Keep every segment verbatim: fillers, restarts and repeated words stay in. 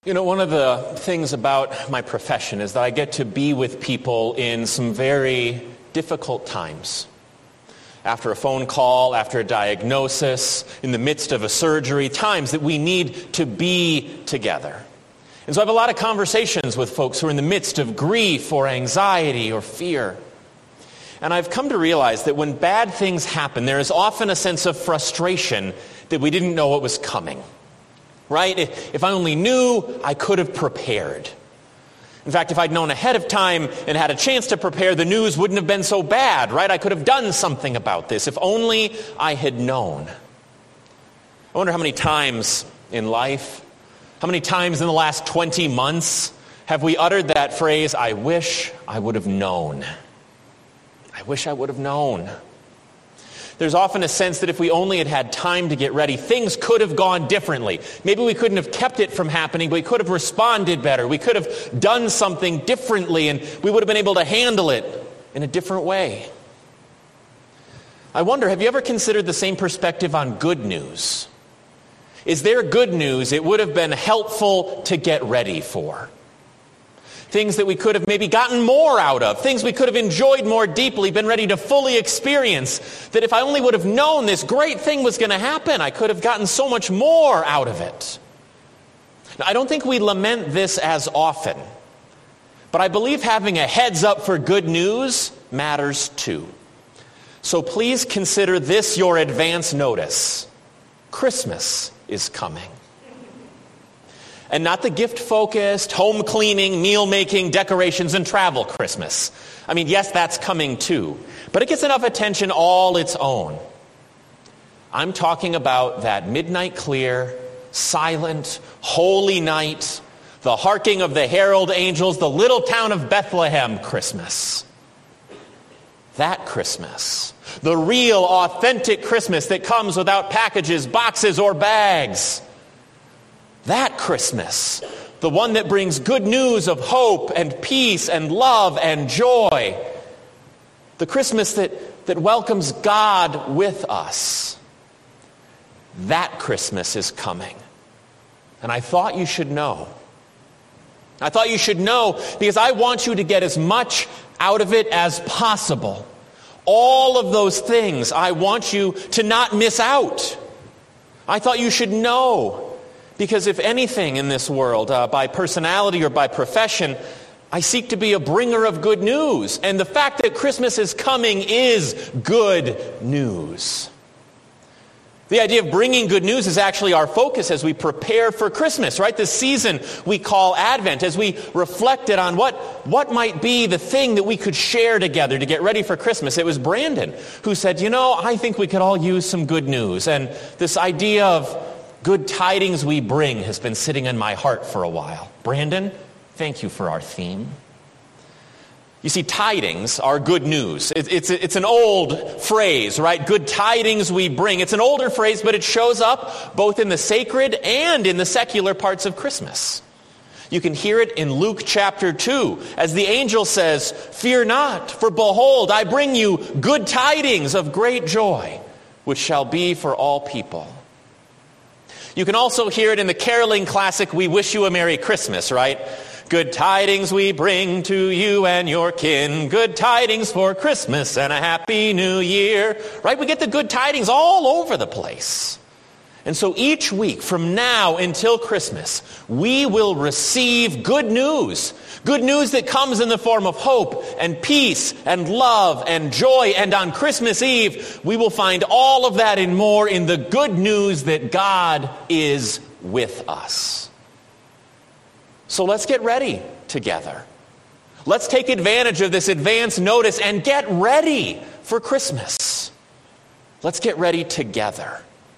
You know, one of the things about my profession is that I get to be with people in some very difficult times. After a phone call, after a diagnosis, in the midst of a surgery, times that we need to be together. And so I have a lot of conversations with folks who are in the midst of grief or anxiety or fear. And I've come to realize that when bad things happen, there is often a sense of frustration that we didn't know what was coming. Right? If I only knew, I could have prepared. In fact, if I'd known ahead of time and had a chance to prepare, the news wouldn't have been so bad, right? I could have done something about this if only I had known. I wonder how many times in life, how many times in the last twenty months have we uttered that phrase, I wish I would have known. I wish I would have known. There's often a sense that if we only had had time to get ready, things could have gone differently. Maybe we couldn't have kept it from happening, but we could have responded better. We could have done something differently, and we would have been able to handle it in a different way. I wonder, have you ever considered the same perspective on good news? Is there good news it would have been helpful to get ready for? Things that we could have maybe gotten more out of, things we could have enjoyed more deeply, been ready to fully experience, that if I only would have known this great thing was going to happen, I could have gotten so much more out of it. Now, I don't think we lament this as often, but I believe having a heads up for good news matters too. So please consider this your advance notice. Christmas is coming. And not the gift-focused, home-cleaning, meal-making, decorations, and travel Christmas. I mean, yes, that's coming too. But it gets enough attention all its own. I'm talking about that midnight clear, silent, holy night, the harking of the herald angels, the little town of Bethlehem Christmas. That Christmas. The real, authentic Christmas that comes without packages, boxes, or bags. That Christmas, the one that brings good news of hope and peace and love and joy. The Christmas that, that welcomes God with us. That Christmas is coming. And I thought you should know. I thought you should know because I want you to get as much out of it as possible. All of those things I want you to not miss out. I thought you should know. Because if anything in this world, uh, by personality or by profession, I seek to be a bringer of good news. And the fact that Christmas is coming is good news. The idea of bringing good news is actually our focus as we prepare for Christmas, right? This season we call Advent, as we reflected on what, what might be the thing that we could share together to get ready for Christmas. It was Brandon who said, you know, I think we could all use some good news. And this idea of good tidings we bring has been sitting in my heart for a while. Brandon, thank you for our theme. You see, tidings are good news. It, it's, it's an old phrase, right? Good tidings we bring. It's an older phrase, but it shows up both in the sacred and in the secular parts of Christmas. You can hear it in Luke chapter two, as the angel says, "Fear not, for behold, I bring you good tidings of great joy, which shall be for all people." You can also hear it in the caroling classic, "We Wish You a Merry Christmas," right? Good tidings we bring to you and your kin. Good tidings for Christmas and a happy new year. Right? We get the good tidings all over the place. And so each week from now until Christmas, we will receive good news. Good news that comes in the form of hope and peace and love and joy. And on Christmas Eve, we will find all of that and more in the good news that God is with us. So let's get ready together. Let's take advantage of this advance notice and get ready for Christmas. Let's get ready together.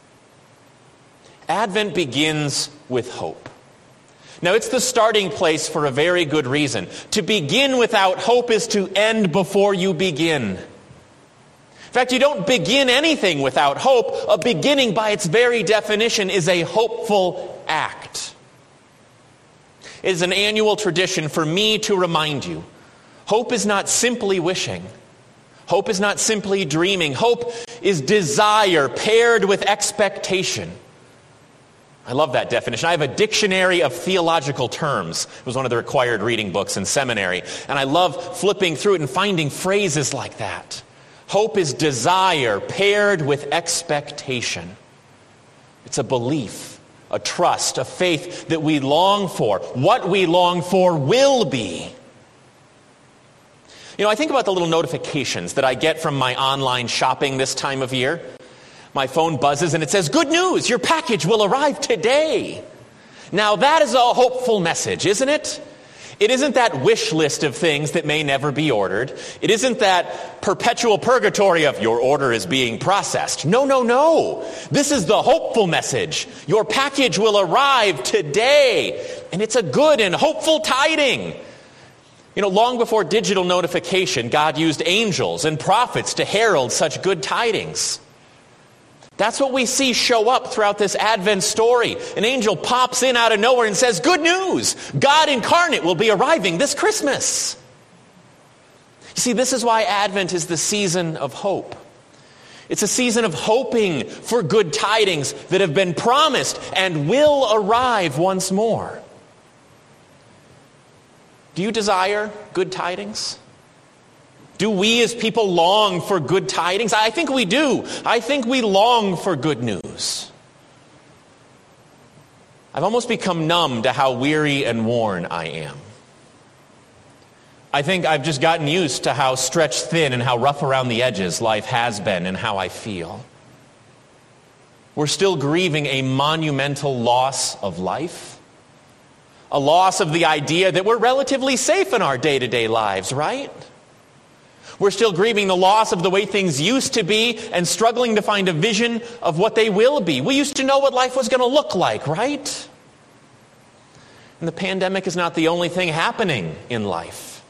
Advent begins with hope. Now, it's the starting place for a very good reason. To begin without hope is to end before you begin. In fact, you don't begin anything without hope. A beginning, by its very definition, is a hopeful act. It is an annual tradition for me to remind you, hope is not simply wishing. Hope is not simply dreaming. Hope is desire paired with expectation. I love that definition. I have a dictionary of theological terms. It was one of the required reading books in seminary. And I love flipping through it and finding phrases like that. Hope is desire paired with expectation. It's a belief, a trust, a faith that we long for. What we long for will be. You know, I think about the little notifications that I get from my online shopping this time of year. My phone buzzes and it says, "Good news, your package will arrive today." Now that is a hopeful message, isn't it? It isn't that wish list of things that may never be ordered. It isn't that perpetual purgatory of your order is being processed. No, no, no. This is the hopeful message. Your package will arrive today. And it's a good and hopeful tiding. You know, long before digital notification, God used angels and prophets to herald such good tidings. That's what we see show up throughout this Advent story. An angel pops in out of nowhere and says, "Good news! God incarnate will be arriving this Christmas." You see, this is why Advent is the season of hope. It's a season of hoping for good tidings that have been promised and will arrive once more. Do you desire good tidings? Do we as people long for good tidings? I think we do. I think we long for good news. I've almost become numb to how weary and worn I am. I think I've just gotten used to how stretched thin and how rough around the edges life has been and how I feel. We're still grieving a monumental loss of life. A loss of the idea that we're relatively safe in our day-to-day lives, right? We're still grieving the loss of the way things used to be and struggling to find a vision of what they will be. We used to know what life was going to look like, right? And the pandemic is not the only thing happening in life.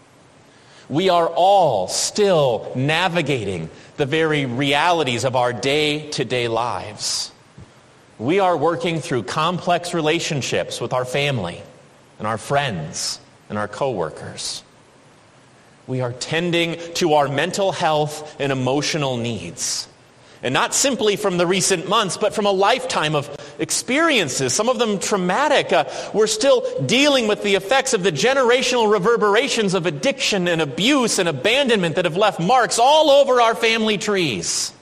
We are all still navigating the very realities of our day-to-day lives. We are working through complex relationships with our family and our friends and our coworkers. We are tending to our mental health and emotional needs. And not simply from the recent months, but from a lifetime of experiences, some of them traumatic. Uh, we're still dealing with the effects of the generational reverberations of addiction and abuse and abandonment that have left marks all over our family trees.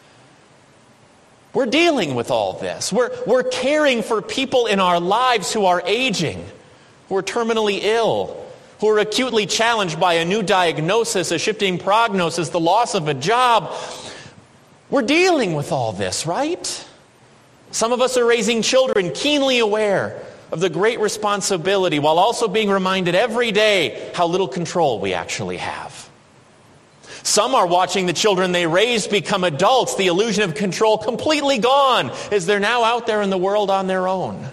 We're dealing with all this. We're, we're caring for people in our lives who are aging, who are terminally ill, who are acutely challenged by a new diagnosis, a shifting prognosis, the loss of a job. We're dealing with all this, right? Some of us are raising children keenly aware of the great responsibility while also being reminded every day how little control we actually have. Some are watching the children they raised become adults, the illusion of control completely gone as they're now out there in the world on their own.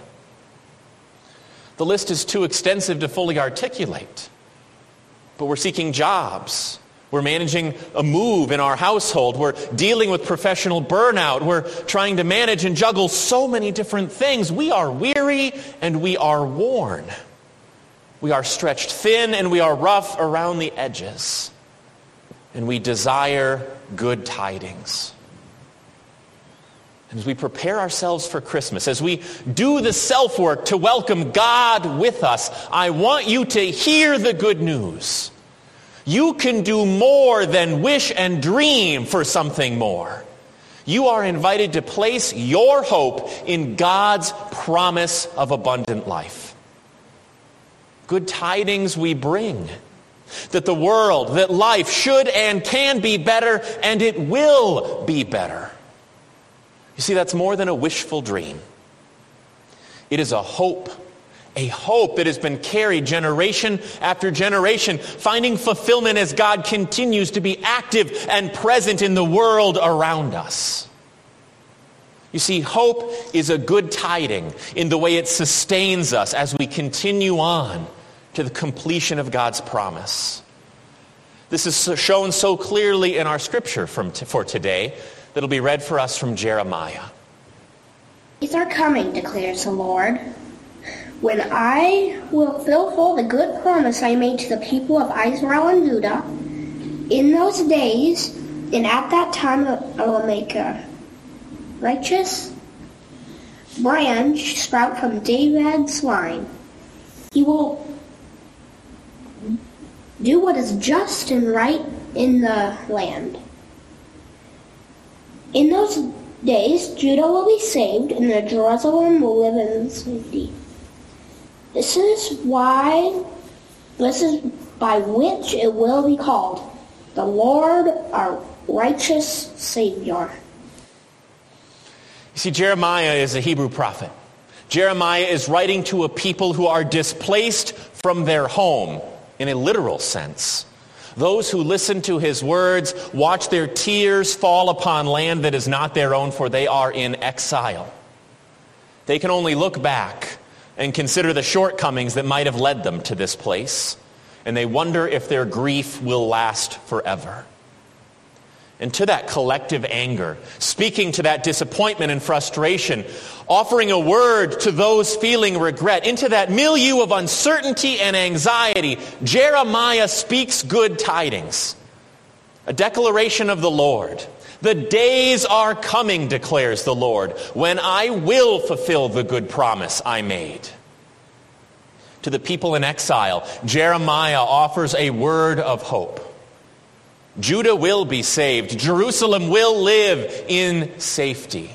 The list is too extensive to fully articulate. But we're seeking jobs. We're managing a move in our household. We're dealing with professional burnout. We're trying to manage and juggle so many different things. We are weary and we are worn. We are stretched thin and we are rough around the edges. And we desire good tidings. As we prepare ourselves for Christmas, as we do the self-work to welcome God with us, I want you to hear the good news. You can do more than wish and dream for something more. You are invited to place your hope in God's promise of abundant life. Good tidings we bring. That the world, that life should and can be better, and it will be better. You see, that's more than a wishful dream. It is a hope, a hope that has been carried generation after generation, finding fulfillment as God continues to be active and present in the world around us. You see, hope is a good tiding in the way it sustains us as we continue on to the completion of God's promise. This is shown so clearly in our scripture from t- for today. That'll be read for us from Jeremiah. Days are coming, declares the Lord, when I will fulfill the good promise I made to the people of Israel and Judah. In those days, and at that time, I will make a righteous branch sprout from David's line. He will do what is just and right in the land. In those days, Judah will be saved, and the Jerusalem will live in safety. This is why, this is by which it will be called, the Lord our righteous Savior. You see, Jeremiah is a Hebrew prophet. Jeremiah is writing to a people who are displaced from their home in a literal sense. Those who listen to his words watch their tears fall upon land that is not their own, for they are in exile. They can only look back and consider the shortcomings that might have led them to this place, and they wonder if their grief will last forever. And to that collective anger, speaking to that disappointment and frustration, offering a word to those feeling regret, into that milieu of uncertainty and anxiety, Jeremiah speaks good tidings. A declaration of the Lord. The days are coming, declares the Lord, when I will fulfill the good promise I made. To the people in exile, Jeremiah offers a word of hope. Judah will be saved. Jerusalem will live in safety.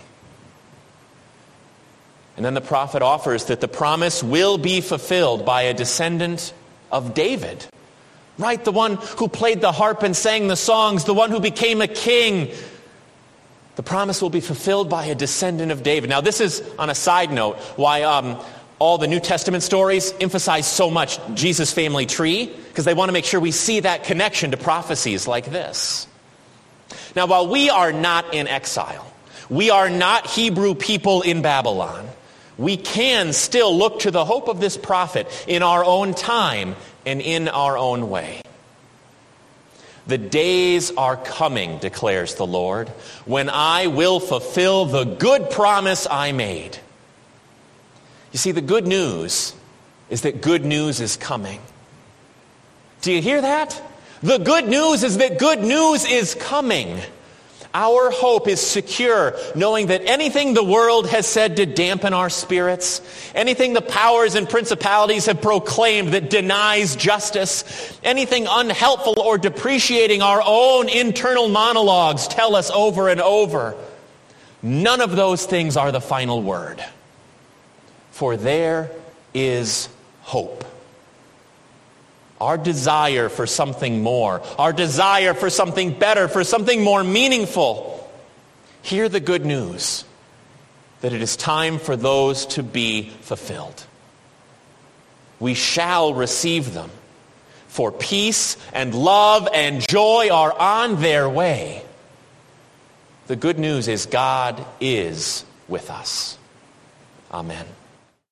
And then the prophet offers that the promise will be fulfilled by a descendant of David. Right, the one who played the harp and sang the songs, the one who became a king. The promise will be fulfilled by a descendant of David. Now, this is, on a side note, why um, all the New Testament stories emphasize so much Jesus' family tree, because they want to make sure we see that connection to prophecies like this. Now, while we are not in exile, we are not Hebrew people in Babylon, we can still look to the hope of this prophet in our own time and in our own way. The days are coming, declares the Lord, when I will fulfill the good promise I made. You see, the good news is that good news is coming. Do you hear that? The good news is that good news is coming. Our hope is secure, knowing that anything the world has said to dampen our spirits, anything the powers and principalities have proclaimed that denies justice, anything unhelpful or depreciating our own internal monologues tell us over and over, none of those things are the final word. For there is hope. Our desire for something more, our desire for something better, for something more meaningful. Hear the good news that it is time for those to be fulfilled. We shall receive them, for peace and love and joy are on their way. The good news is God is with us. Amen.